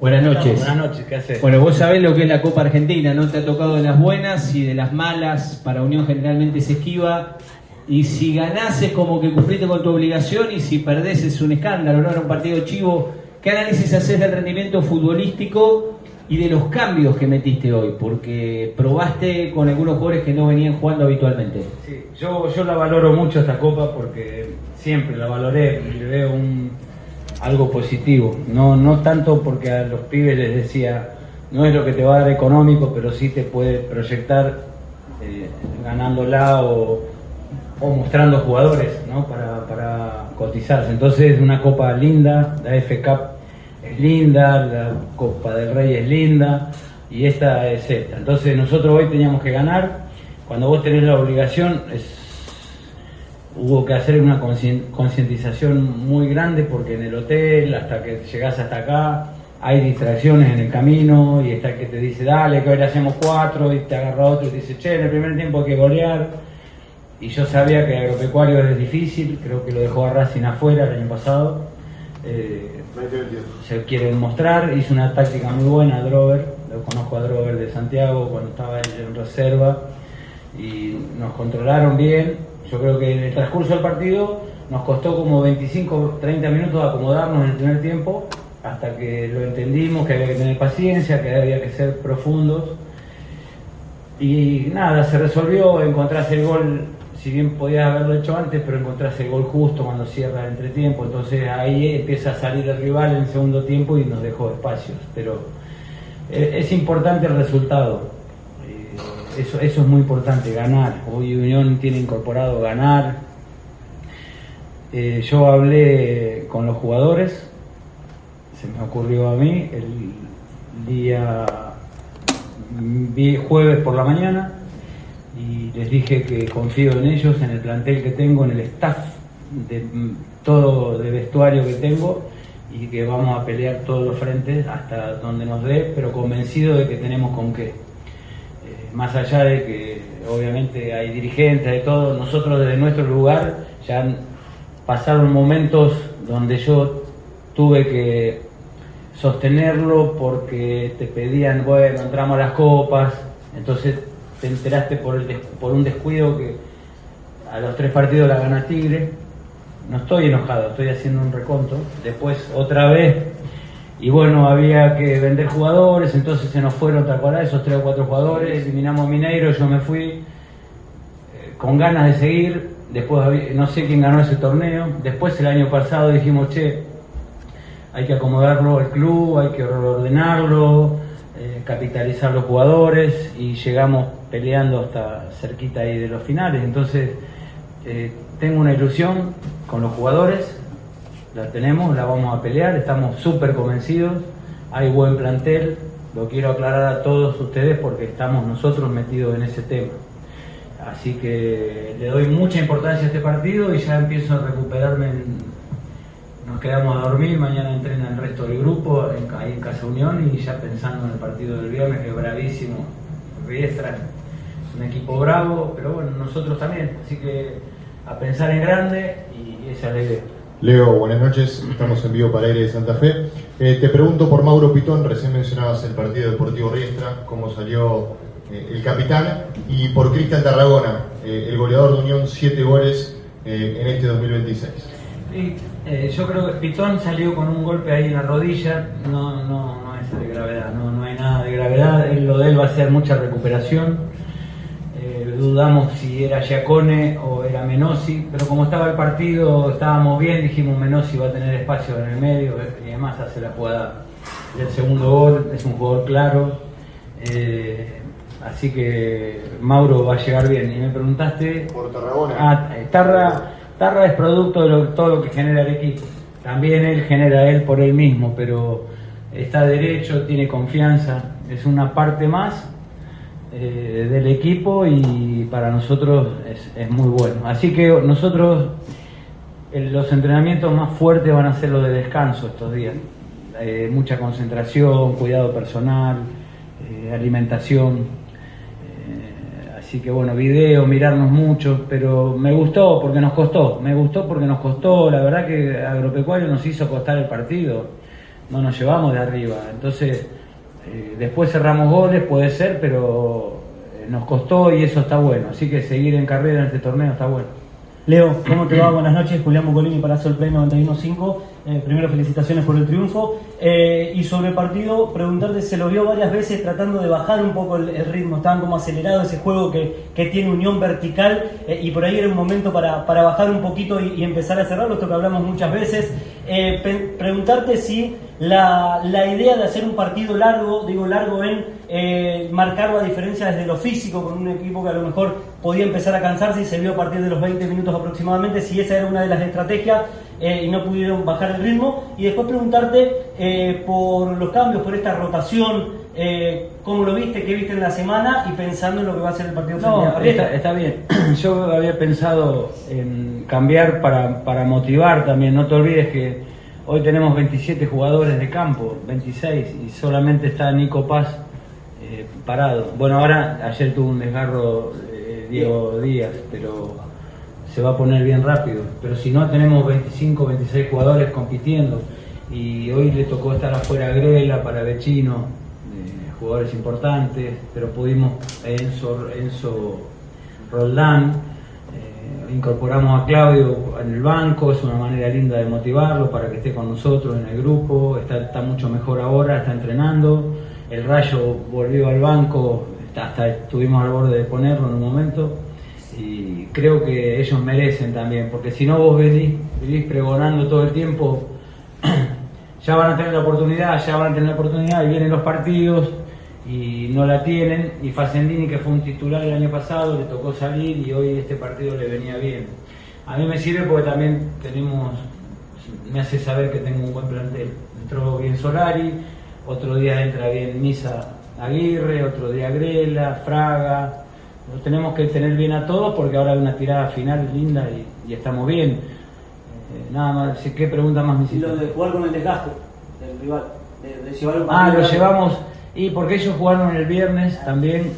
Buenas noches. Buenas noches, ¿qué haces? Bueno, vos sabés lo que es la Copa Argentina, ¿no? Te ha tocado de las buenas y de las malas. Para Unión generalmente se esquiva. Y si ganás es como que cumpliste con tu obligación, y si perdés es un escándalo, ¿no? Era un partido chivo. ¿Qué análisis haces del rendimiento futbolístico y de los cambios que metiste hoy? Porque probaste con algunos jugadores que no venían jugando habitualmente. Sí, yo la valoro mucho esta Copa porque siempre la valoré y le veo algo positivo. No tanto porque a los pibes les decía, no es lo que te va a dar económico, pero sí te puede proyectar ganándola o mostrando jugadores, ¿no? para cotizarse. Entonces es una Copa linda, la F Cup es linda, la Copa del Rey es linda y esta es esta. Entonces nosotros hoy teníamos que ganar. Cuando vos tenés la obligación hubo que hacer una concientización muy grande, porque en el hotel, hasta que llegás hasta acá, hay distracciones en el camino, y está el que te dice, dale, que hoy le hacemos 4, y te agarra otro y te dice, che, en el primer tiempo hay que golear. Y yo sabía que Agropecuario es difícil, creo que lo dejó a Racing afuera el año pasado. Se quiere mostrar, hizo una táctica muy buena a Drover, lo conozco a Drover de Santiago cuando estaba él en reserva, y nos controlaron bien. Yo creo que en el transcurso del partido nos costó como 25-30 minutos acomodarnos en el primer tiempo, hasta que lo entendimos, que había que tener paciencia, que había que ser profundos. Y nada, se resolvió, encontrás el gol, si bien podías haberlo hecho antes, pero encontrás el gol justo cuando cierra el entretiempo. Entonces ahí empieza a salir el rival en el segundo tiempo y nos dejó espacios. Pero es importante el resultado. Eso es muy importante, ganar. Hoy Unión tiene incorporado ganar. Yo hablé con los jugadores, se me ocurrió a mí el día jueves por la mañana, y les dije que confío en ellos, en el plantel que tengo, en el staff, todo de vestuario que tengo, y que vamos a pelear todos los frentes hasta donde nos dé, pero convencido de que tenemos con qué. Más allá de que obviamente hay dirigentes, de todo, nosotros desde nuestro lugar ya pasaron momentos donde yo tuve que sostenerlo porque te pedían, bueno, entramos a las copas, entonces te enteraste por un descuido que a los 3 partidos la gana Tigre. No estoy enojado, estoy haciendo un reconto. Después otra vez, y bueno, había que vender jugadores, entonces se nos fueron, ¿te acordás? Esos 3 o 4 jugadores, eliminamos a Mineiro, yo me fui con ganas de seguir. Después no sé quién ganó ese torneo. Después el año pasado dijimos, che, hay que acomodarlo el club, hay que reordenarlo, capitalizar los jugadores, y llegamos peleando hasta cerquita ahí de los finales. Entonces tengo una ilusión con los jugadores. La tenemos, la vamos a pelear, estamos súper convencidos, hay buen plantel, lo quiero aclarar a todos ustedes porque estamos nosotros metidos en ese tema. Así que le doy mucha importancia a este partido y ya empiezo a recuperarme. Nos quedamos a dormir, mañana entrena el resto del grupo ahí en Casa Unión, y ya pensando en el partido del viernes, que es bravísimo. Riestra es un equipo bravo, pero bueno, nosotros también, así que a pensar en grande, y esa es la idea. Leo, buenas noches, estamos en vivo para Aire de Santa Fe. Te pregunto por Mauro Pitón, recién mencionabas el partido Deportivo Riestra, cómo salió el capitán, y por Cristian Tarragona, el goleador de Unión, 7 goles en este 2026. Sí, yo creo que Pitón salió con un golpe ahí en la rodilla, no es de gravedad, no hay nada de gravedad. Lo de él va a ser mucha recuperación. Dudamos si era Giacone o era Menossi, pero como estaba el partido, estábamos bien, dijimos Menossi va a tener espacio en el medio, y además hace la jugada del segundo gol, es un jugador claro, así que Mauro va a llegar bien. Y me preguntaste por Tarragona. Tarra es producto de todo lo que genera el equipo, también él genera por él mismo, pero está derecho, tiene confianza, es una parte más del equipo, y para nosotros es muy bueno. Así que nosotros los entrenamientos más fuertes van a ser los de descanso estos días, mucha concentración, cuidado personal, alimentación, así que bueno, video, mirarnos mucho, pero me gustó porque nos costó, la verdad que Agropecuario nos hizo costar el partido. no nos llevamos de arriba. Entonces, después cerramos goles, puede ser, pero nos costó y eso está bueno. Así que seguir en carrera en este torneo está bueno. Leo, ¿cómo te va? Buenas noches, Julián Bucolini para Sol Play 91.5. Primero, felicitaciones por el triunfo. Y sobre el partido, preguntarte, se lo vio varias veces tratando de bajar un poco el ritmo. Estaban como acelerado ese juego que tiene unión vertical, y por ahí era un momento para bajar un poquito y empezar a cerrarlo, esto que hablamos muchas veces. Preguntarte si la idea de hacer un partido largo, digo largo en marcar la diferencia desde lo físico con un equipo que a lo mejor podía empezar a cansarse y se vio a partir de los 20 minutos aproximadamente, si esa era una de las estrategias y no pudieron bajar el ritmo. Y después preguntarte por los cambios, por esta rotación, cómo lo viste, qué viste en la semana y pensando en lo que va a ser el partido. No, está bien. Yo había pensado en cambiar para motivar también. No te olvides que hoy tenemos 27 jugadores de campo, 26, y solamente está Nico Paz parado. Bueno, ayer tuvo un desgarro Diego Díaz, pero se va a poner bien rápido. Pero si no, tenemos 25, 26 jugadores compitiendo, y hoy le tocó estar afuera a Grela, para Vecino, jugadores importantes, pero pudimos, Enzo Roldán, incorporamos a Claudio en el banco. Es una manera linda de motivarlo para que esté con nosotros en el grupo. Está mucho mejor ahora, está entrenando. El Rayo volvió al banco, hasta estuvimos al borde de ponerlo en un momento, y creo que ellos merecen también, porque si no, vos vivís pregonando todo el tiempo, ya van a tener la oportunidad, y vienen los partidos y no la tienen. Y Facendini, que fue un titular el año pasado, le tocó salir y hoy este partido le venía bien. A mí me sirve porque también me hace saber que tengo un buen plantel. Entró bien Solari, otro día entra bien Misa Aguirre, otro día Grela, Fraga. Nos tenemos que tener bien a todos, porque ahora hay una tirada final linda y estamos bien. Nada más. ¿Qué pregunta más me hiciste? Lo de jugar con el desgaste del rival, de llevar un partido. Lo llevamos, y porque ellos jugaron el viernes también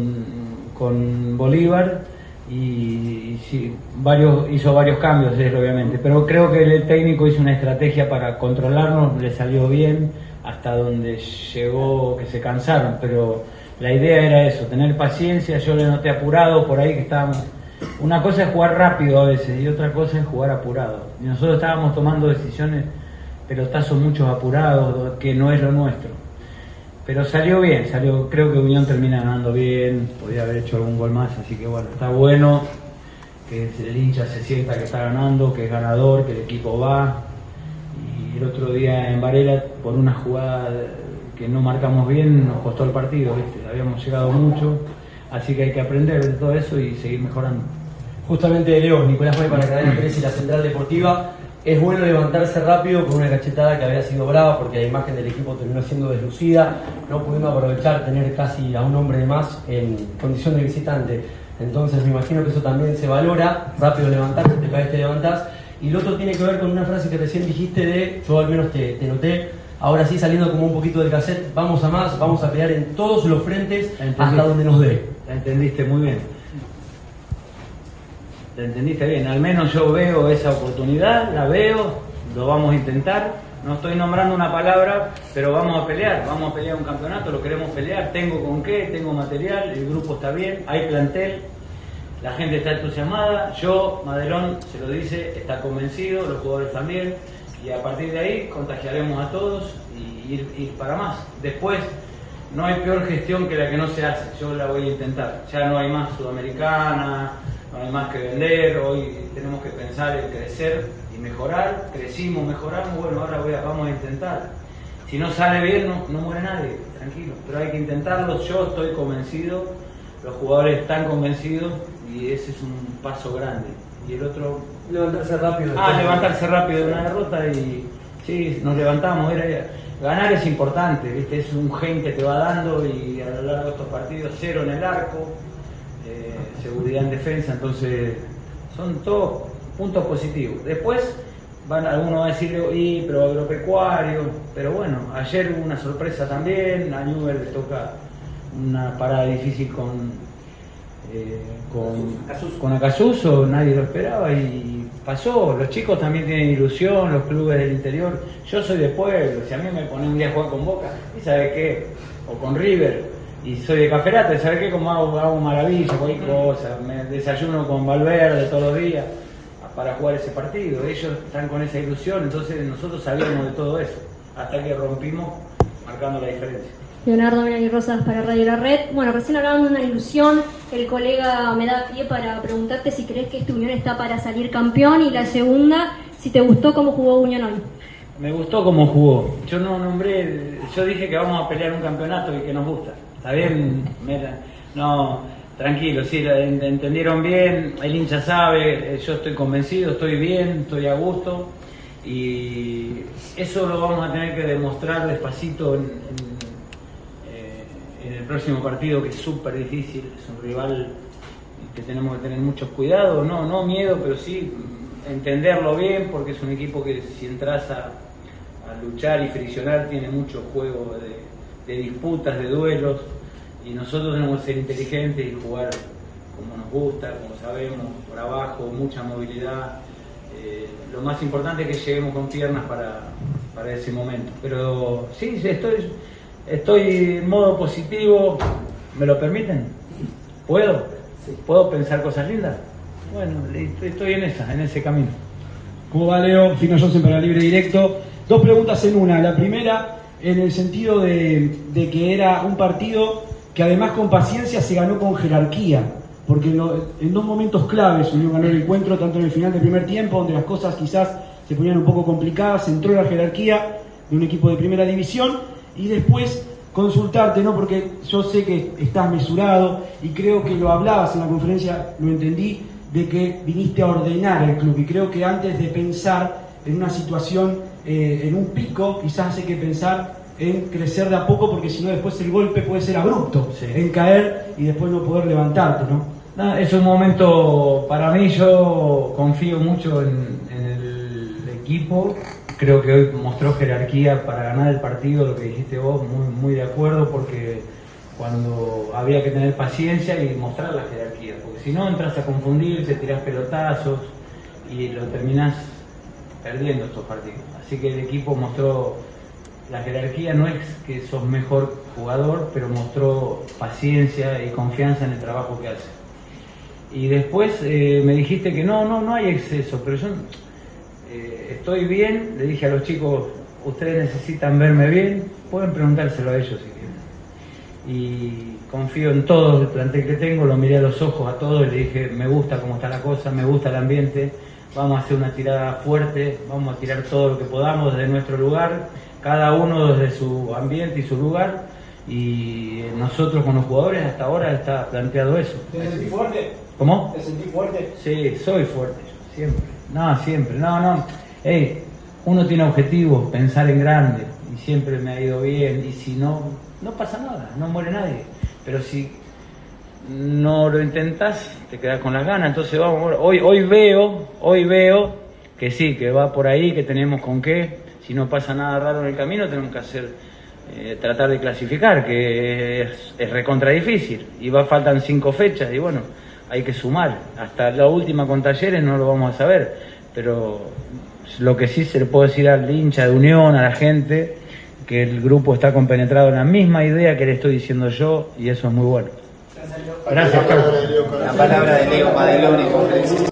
con Bolívar, y sí, hizo varios cambios él, obviamente, pero creo que el técnico hizo una estrategia para controlarnos, le salió bien hasta donde llegó, que se cansaron, pero la idea era eso, tener paciencia. Yo le noté apurado por ahí, que estábamos. Una cosa es jugar rápido a veces y otra cosa es jugar apurado, y nosotros estábamos tomando decisiones, pelotazos muchos apurados, que no es lo nuestro. Pero salió bien, creo que Unión termina ganando bien, podía haber hecho algún gol más, así que bueno, está bueno que el hincha se sienta que está ganando, que es ganador, que el equipo va. Y el otro día en Varela, por una jugada que no marcamos bien, nos costó el partido, ¿viste? Habíamos llegado mucho, así que hay que aprender de todo eso y seguir mejorando. Justamente, Leo, Nicolás May para Cadena 13 y la Central Deportiva. Es bueno levantarse rápido con una cachetada que había sido brava, porque la imagen del equipo terminó siendo deslucida, no pudimos aprovechar tener casi a un hombre de más en condición de visitante. Entonces me imagino que eso también se valora, rápido levantarse, te caes, te levantás. Y lo otro tiene que ver con una frase que recién dijiste yo al menos te noté, ahora sí saliendo como un poquito del cassette, vamos a más, vamos a pelear en todos los frentes hasta donde nos dé. La entendiste muy bien. Te entendiste bien, al menos yo veo esa oportunidad, la veo, lo vamos a intentar. No estoy nombrando una palabra, pero vamos a pelear un campeonato, lo queremos pelear. Tengo con qué, tengo material, el grupo está bien, hay plantel, la gente está entusiasmada. Yo, Madelón se lo dice, está convencido, los jugadores también, y a partir de ahí contagiaremos a todos y ir para más. Después, no hay peor gestión que la que no se hace, yo la voy a intentar. Ya no hay más Sudamericana, no hay más que vender, hoy tenemos que pensar en crecer y mejorar. Crecimos, mejoramos, bueno, ahora vamos a intentar. Si no sale bien, no muere nadie, tranquilo, pero hay que intentarlo. Yo estoy convencido, los jugadores están convencidos, y ese es un paso grande. Y el otro... Levantarse rápido. Levantarse rápido de una derrota, y sí, nos levantamos. Ganar es importante, ¿viste? Es un gen que te va dando, y a lo largo de estos partidos, 0 en el arco, seguridad en defensa, entonces son todos puntos positivos. Después algunos van a decir, pero agropecuario, pero bueno, ayer hubo una sorpresa también, a Newell le toca una parada difícil con Acasuso, nadie lo esperaba y pasó. Los chicos también tienen ilusión, los clubes del interior. Yo soy de pueblo, si a mí me ponen un día a jugar con Boca, ¿y sabe qué? O con River, y soy de Caferata, ¿sabe qué? Como hago maravilla, cualquier cosa, me desayuno con Valverde todos los días para jugar ese partido. Ellos están con esa ilusión, entonces nosotros sabíamos de todo eso, hasta que rompimos marcando la diferencia. Leonardo Melanie Rosas para Radio La Red. Bueno, recién hablaban de una ilusión, el colega me da pie para preguntarte si crees que esta Unión está para salir campeón, y la segunda, si te gustó cómo jugó Unión hoy. Me gustó cómo jugó. Yo no nombré, yo dije que vamos a pelear un campeonato y que nos gusta. ¿Está bien? No, tranquilo, sí, entendieron bien, el hincha sabe, yo estoy convencido, estoy bien, estoy a gusto, y eso lo vamos a tener que demostrar despacito en el próximo partido, que es súper difícil, es un rival que tenemos que tener mucho cuidado, no miedo, pero sí entenderlo bien, porque es un equipo que si entras a luchar y friccionar tiene mucho juego de disputas, de duelos, y nosotros tenemos que ser inteligentes y jugar como nos gusta, como sabemos, por abajo, mucha movilidad. Lo más importante es que lleguemos con piernas para ese momento. Pero sí, estoy en modo positivo. ¿Me lo permiten? ¿Puedo? ¿Puedo pensar cosas lindas? Bueno, estoy en ese camino. ¿Cómo va, Leo? Fino Johnson para Libre Directo. Dos preguntas en una. La primera, en el sentido de que era un partido que además con paciencia se ganó con jerarquía, porque en dos momentos claves Unión ganó el encuentro, tanto en el final del primer tiempo, donde las cosas quizás se ponían un poco complicadas, entró la jerarquía de un equipo de primera división, y después consultarte, ¿no? Porque yo sé que estás mesurado y creo que lo hablabas en la conferencia, lo entendí, de que viniste a ordenar el club, y creo que antes de pensar en una situación, en un pico, quizás hay que pensar en crecer de a poco, porque si no después el golpe puede ser abrupto, sí, en caer y después no poder levantarte, ¿no? Es un momento, para mí, yo confío mucho en el equipo. Creo que hoy mostró jerarquía para ganar el partido, lo que dijiste vos, muy de acuerdo, porque cuando había que tener paciencia y mostrar la jerarquía, porque si no entras a confundirte, tirás pelotazos y lo terminás perdiendo estos partidos. Así que el equipo mostró la jerarquía, no es que sos mejor jugador, pero mostró paciencia y confianza en el trabajo que hace. Y después me dijiste que no hay exceso, pero yo estoy bien. Le dije a los chicos, ustedes necesitan verme bien, pueden preguntárselo a ellos si quieren. Y confío en todo el plantel que tengo, lo miré a los ojos a todos y le dije, me gusta cómo está la cosa, me gusta el ambiente, vamos a hacer una tirada fuerte, vamos a tirar todo lo que podamos desde nuestro lugar, cada uno desde su ambiente y su lugar, y nosotros con los jugadores hasta ahora está planteado eso. ¿Te sentís fuerte? ¿Cómo? ¿Te sentís fuerte? Sí, soy fuerte, siempre. Siempre. Hey, uno tiene objetivos, pensar en grande, y siempre me ha ido bien, y si no pasa nada, no muere nadie. Pero si no lo intentas, te quedas con las ganas. Entonces vamos, hoy veo que sí, que va por ahí, que tenemos con qué. Si no pasa nada raro en el camino, tenemos que hacer, tratar de clasificar, que es recontra difícil, y faltan 5 fechas, y bueno, hay que sumar. Hasta la última con Talleres no lo vamos a saber, pero lo que sí se le puede decir al hincha de Unión, a la gente, que el grupo está compenetrado en la misma idea que le estoy diciendo yo, y eso es muy bueno. Gracias, Carlos. La palabra de Leo Madeloni.